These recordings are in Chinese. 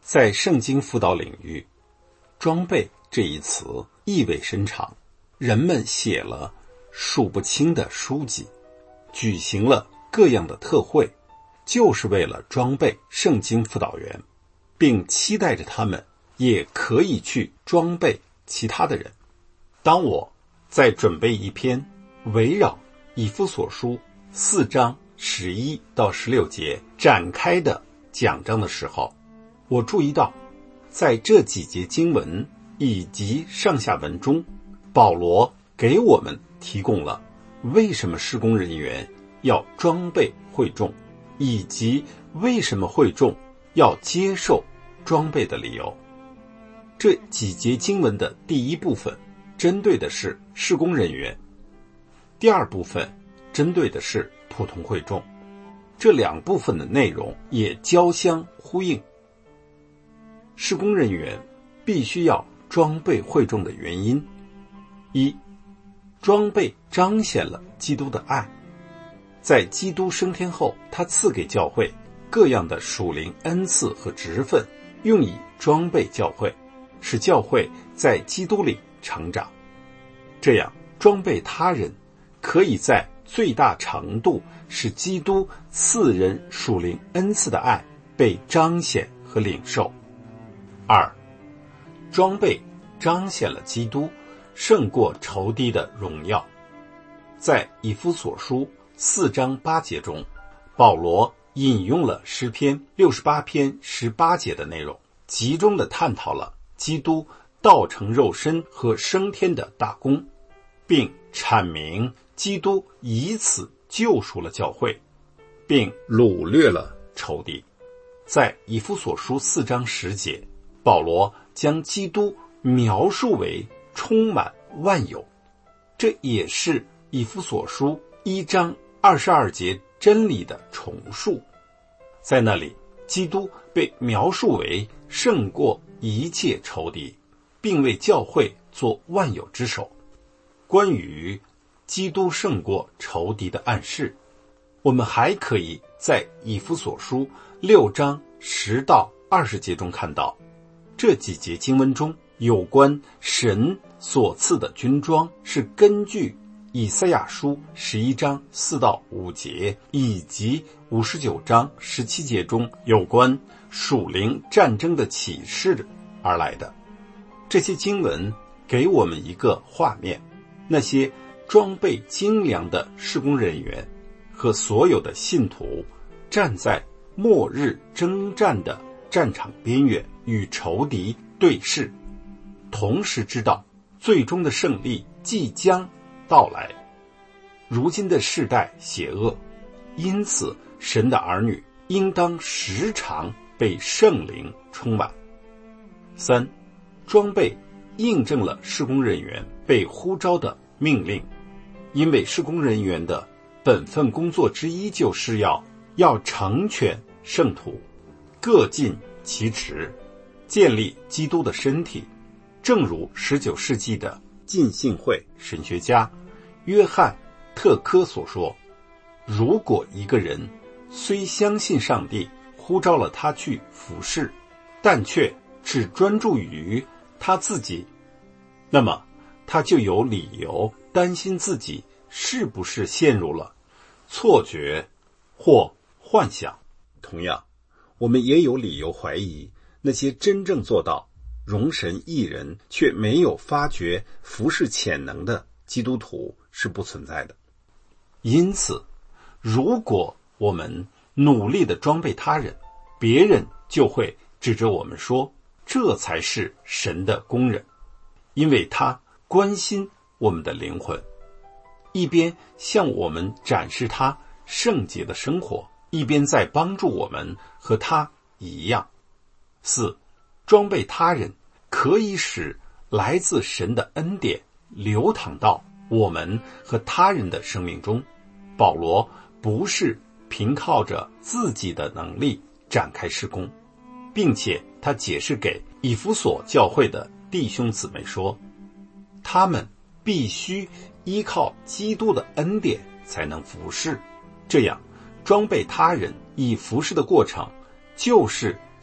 在圣经辅导领域，装备这一词意味深长，人们写了数不清的书籍，举行了各样的特会，就是为了装备圣经辅导员，并期待着他们也可以去装备其他的人。当我在准备一篇围绕以弗所书4章11到16节展开的讲章的时候，我注意到在这几节经文以及上下文中，保罗给我们提供了为什么事工人员要装备会众，以及为什么会众要接受装备的理由。这几节经文的第一部分针对的是事工人员，第二部分针对的是普通会众，这两部分的内容也交相呼应。事工人员必须要装备会众的原因：一，装备彰显了基督的爱。在基督升天后，他赐给教会各样的属灵恩赐和职分，用以装备教会，使教会在基督里成长。这样装备他人，可以在最大程度使基督赐人属灵恩赐的爱被彰显和领受。二，装备彰显了基督胜过仇敌的荣耀。在以弗所书4章8节中，保罗引用了诗篇68篇18节的内容，集中地探讨了基督道成肉身和升天的大功，并阐明基督以此救赎了教会，并掳掠了仇敌。在以弗所书4章10节，保罗将基督描述为充满万有，这也是以弗所书1章22节真理的重述。在那里，基督被描述为胜过一切仇敌，并为教会做万有之首。关于基督胜过仇敌的暗示，我们还可以在以弗所书6章10到20节中看到，这几节经文中有关神所赐的军装是根据以赛亚书11章4到5节以及59章17节中有关属灵战争的启示而来的。这些经文给我们一个画面，那些装备精良的事工人员和所有的信徒站在末日征战的战场边缘，与仇敌对视，同时知道最终的胜利即将到来。如今的世代邪恶，因此神的儿女应当时常被圣灵充满。三，装备印证了事工人员被呼召的命令，因为事工人员的本分工作之一就是要成全圣徒，各尽其职，建立基督的身体。正如19世纪的浸信会神学家约翰特科所说，如果一个人虽相信上帝呼召了他去服侍，但却只专注于他自己，那么他就有理由担心自己是不是陷入了错觉或幻想。同样，我们也有理由怀疑那些真正做到容神一人却没有发掘服事潜能的基督徒是不存在的。因此，如果我们努力地装备他人，别人就会指着我们说，这才是神的工人，因为他关心我们的灵魂，一边向我们展示他圣洁的生活，一边在帮助我们和他一样。四，装备他人可以使来自神的恩典流淌到我们和他人的生命中。保罗不是凭靠着自己的能力展开事工，并且他解释给以弗所教会的弟兄姊妹说，他们必须依靠基督的恩典才能服侍。这样装备他人以服侍的过程就是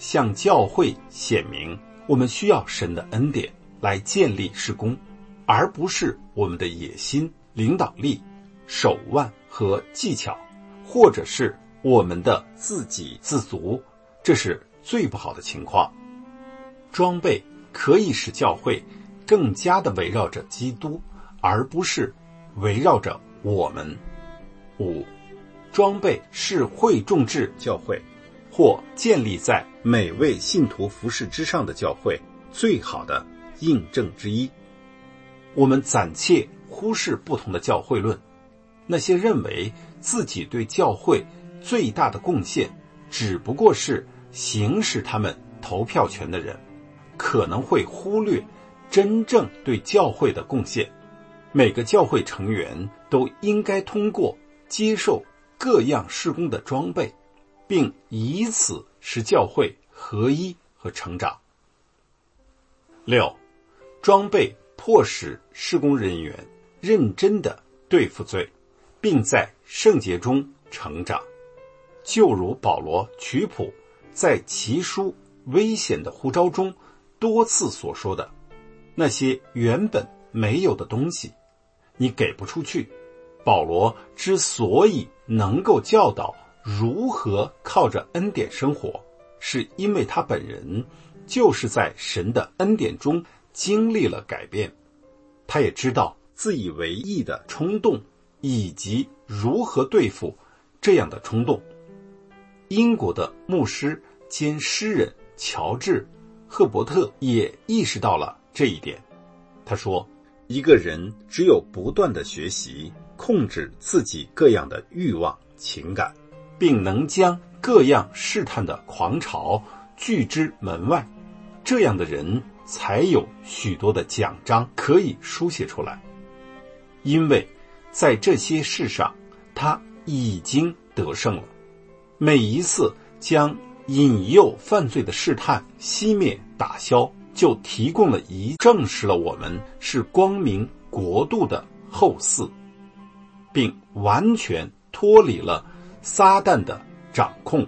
向教会显明我们需要神的恩典来建立事工，而不是我们的野心、领导力、手腕和技巧，或者是我们的自给自足，这是最不好的情况。装备可以使教会更加的围绕着基督，而不是围绕着我们。5. 装备是会众制教会或建立在每位信徒服事之上的教会最好的印证之一。我们暂且忽视不同的教会论，那些认为自己对教会最大的贡献只不过是行使他们投票权的人，可能会忽略真正对教会的贡献。每个教会成员都应该通过接受各样事工的装备，并以此使教会合一和成长。6. 装备迫使事工人员认真地对付罪，并在圣洁中成长。就如保罗曲谱在其书危险的呼召中多次所说的，那些原本没有的东西你给不出去。保罗之所以能够教导如何靠着恩典生活，是因为他本人就是在神的恩典中经历了改变。他也知道自以为意的冲动，以及如何对付这样的冲动。英国的牧师兼诗人乔治·赫伯特也意识到了这一点。他说，一个人只有不断的学习控制自己各样的欲望、情感，并能将各样试探的狂潮拒之门外，这样的人才有许多的奖章可以书写出来。因为在这些事上他已经得胜了。每一次将引诱犯罪的试探熄灭打消，就提供了证实了我们是光明国度的后嗣，并完全脱离了撒旦的掌控。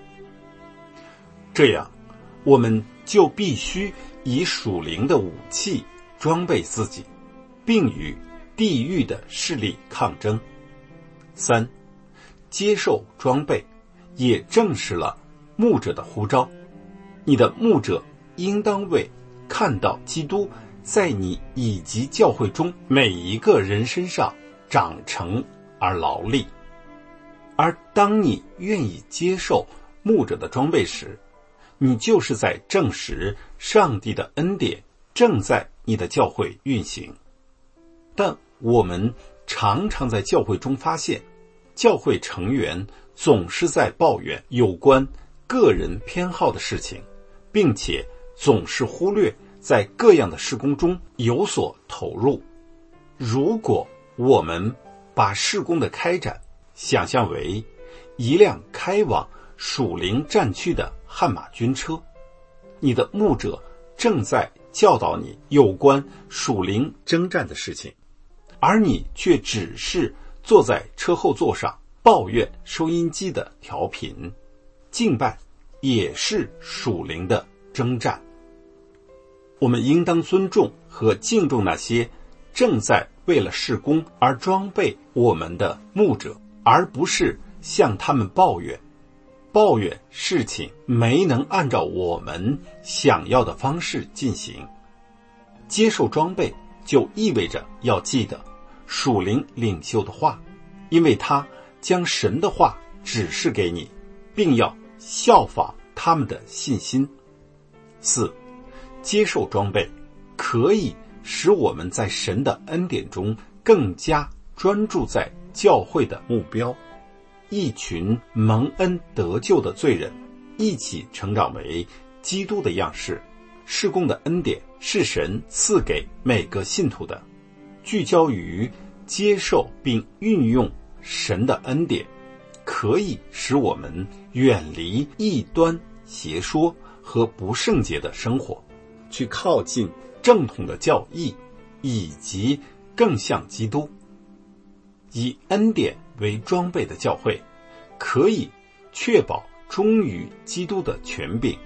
这样我们就必须以属灵的武器装备自己，并与地狱的势力抗争。3. 接受装备也证实了牧者的呼召。你的牧者应当为看到基督在你以及教会中每一个人身上长成而劳力。而当你愿意接受牧者的装备时，你就是在证实上帝的恩典正在你的教会运行。但我们常常在教会中发现，教会成员总是在抱怨有关个人偏好的事情，并且总是忽略在各样的事工中有所投入。如果我们把事工的开展想象为一辆开往属灵战区的悍马军车，你的牧者正在教导你有关属灵征战的事情，而你却只是坐在车后座上抱怨收音机的调频。敬拜也是属灵的征战。我们应当尊重和敬重那些正在为了事工而装备我们的牧者，而不是向他们抱怨事情没能按照我们想要的方式进行。接受装备就意味着要记得属灵领袖的话，因为他将神的话指示给你，并要效仿他们的信心。4. 接受装备可以使我们在神的恩典中更加专注在教会的目标。一群蒙恩得救的罪人一起成长为基督的样式。事工的恩典是神赐给每个信徒的，聚焦于接受并运用神的恩典，可以使我们远离异端邪说和不圣洁的生活，去靠近正统的教义，以及更像基督。以恩典为装备的教会可以确保忠于基督的权柄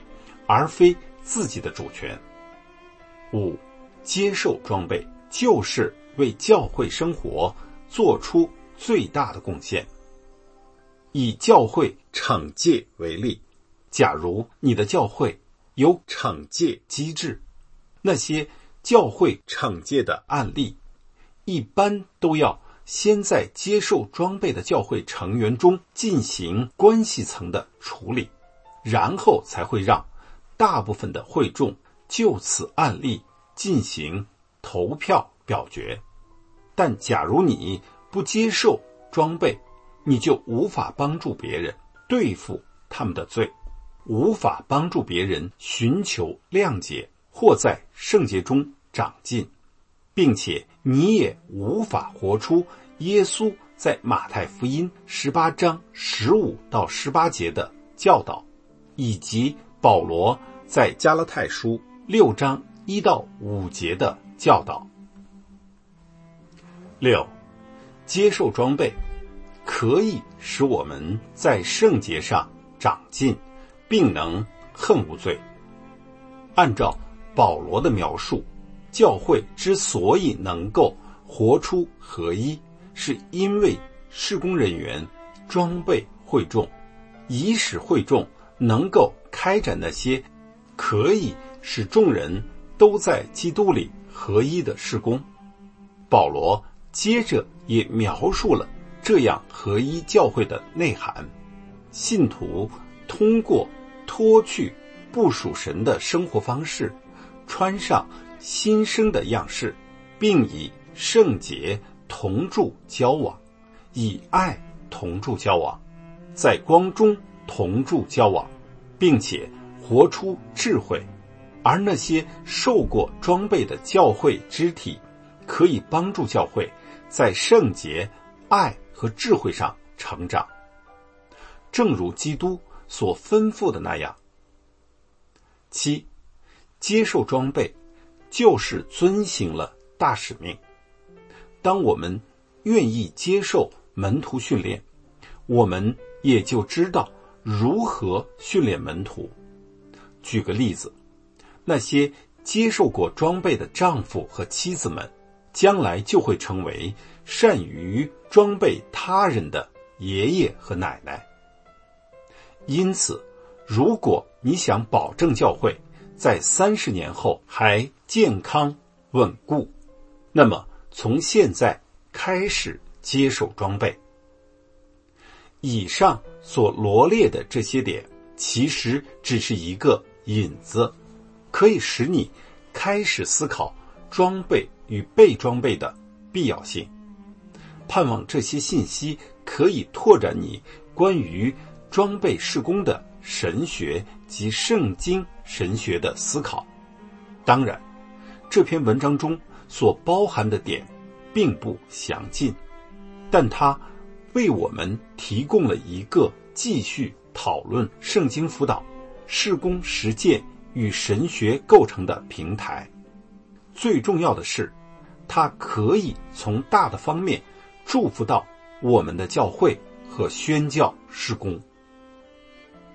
而非自己的主权。5. 接受装备就是为教会生活做出最大的贡献。以教会惩戒为例，假如你的教会有惩戒机制，那些教会惩戒的案例一般都要先在接受装备的教会成员中进行关系层的处理，然后才会让大部分的会众就此案例进行投票表决。但假如你不接受装备，你就无法帮助别人对付他们的罪，无法帮助别人寻求谅解或在圣洁中长进，并且你也无法活出耶稣在马太福音18章15到18节的教导，以及保罗在加拉太书6章1到5节的教导。6. 接受装备可以使我们在圣洁上长进，并能恨无罪。按照保罗的描述，教会之所以能够活出合一，是因为事工人员装备会众，以使会众能够开展那些可以使众人都在基督里合一的事工。保罗接着也描述了这样合一教会的内涵：信徒通过脱去不属神的生活方式，穿上新生的样式，并以圣洁同住交往，以爱同住交往，在光中同住交往，并且活出智慧。而那些受过装备的教会肢体，可以帮助教会在圣洁、爱和智慧上成长，正如基督所吩咐的那样。7. 接受装备就是遵行了大使命。当我们愿意接受门徒训练，我们也就知道如何训练门徒。举个例子，那些接受过装备的丈夫和妻子们，将来就会成为善于装备他人的爷爷和奶奶。因此，如果你想保证教会在30年后还健康稳固，那么从现在开始接受装备。以上所罗列的这些点，其实只是一个引子，可以使你开始思考装备与被装备的必要性。盼望这些信息可以拓展你关于装备事工的神学及圣经神学的思考。当然，这篇文章中所包含的点并不详尽，但它为我们提供了一个继续讨论圣经辅导、事工实践与神学构成的平台。最重要的是，它可以从大的方面祝福到我们的教会和宣教事工。